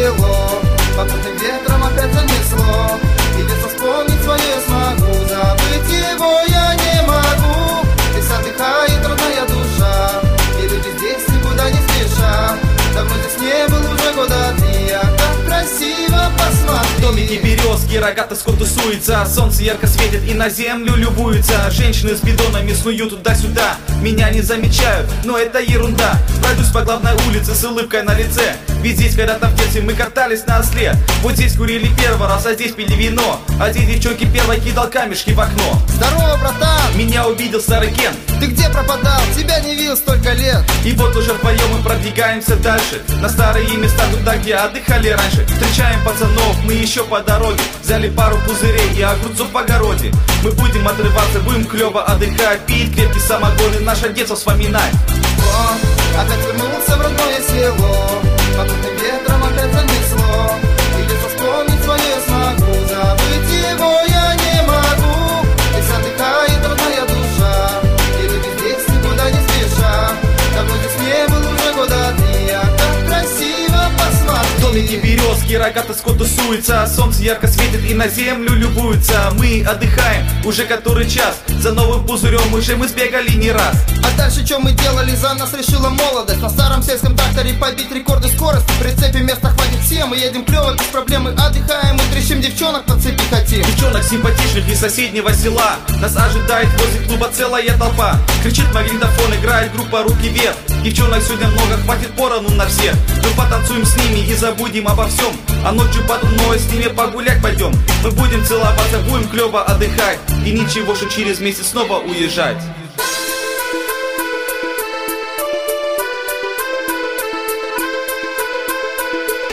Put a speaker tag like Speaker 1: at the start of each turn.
Speaker 1: село, попутным ветром опять занесло. И детство вспомнить свое смогу, забыть его я не могу. Здесь отдыхает родная душа, и люди здесь никуда не спешат. Давно здесь не был уже года три, а как красиво посмотри.
Speaker 2: Домики, березки, рогатый скот тусуется, солнце ярко светит и на землю любуется. Женщины с бидонами снуют туда-сюда, меня не замечают, но это ерунда. Пройдусь по главной улице с улыбкой на лице, ведь здесь когда-то в детстве мы катались на осле. Вот здесь курили первый раз, а здесь пили вино, а здесь девчонки первой кидал камешки в окно.
Speaker 1: Здорово, братан!
Speaker 2: Меня увидел старый Кен.
Speaker 1: Ты где пропадал? Тебя не видел столько лет.
Speaker 2: И вот уже вдвоем мы продвигаемся дальше, на старые места, туда, где отдыхали раньше. Встречаем пацанов, мы еще по дороге, взяли пару пузырей и огурцов в огороде. Мы будем отрываться, будем клево отдыхать, пить крепкий самогон и наше детство вспоминать.
Speaker 1: О, опять вернулся в родное село, попутным ветром опять занесло. И детство вспомнить свое смогу, забыть его я не могу. Здесь отдыхает родная душа, и люди здесь никуда не спешат. Давно здесь не был уже года три, а как красиво посмотри.
Speaker 2: Домики, березки, рогатый скот тусуется, солнце ярко светит и на землю любуется. Мы отдыхаем уже который час, за новым пузырем уже мы сбегали не раз.
Speaker 1: А дальше что мы делали, за нас решила молодость. На старом сельском тракторе побить рекорды скорости. В прицепе места хватит всем, мы едем клево, без проблем. Мы отдыхаем и трещим, девчонок по цепи хотим.
Speaker 2: Девчонок симпатичных из соседнего села, нас ожидает возле клуба целая толпа. Кричит магнитофон, играет группа «Руки вверх». Девчонок сегодня много, хватит порону на всех. Мы потанцуем с ними и забудем обо всем, а ночью под луной с ними погулять пойдем. Мы будем целоваться, будем клево отдыхать, и ничего, что через месяц снова уезжать.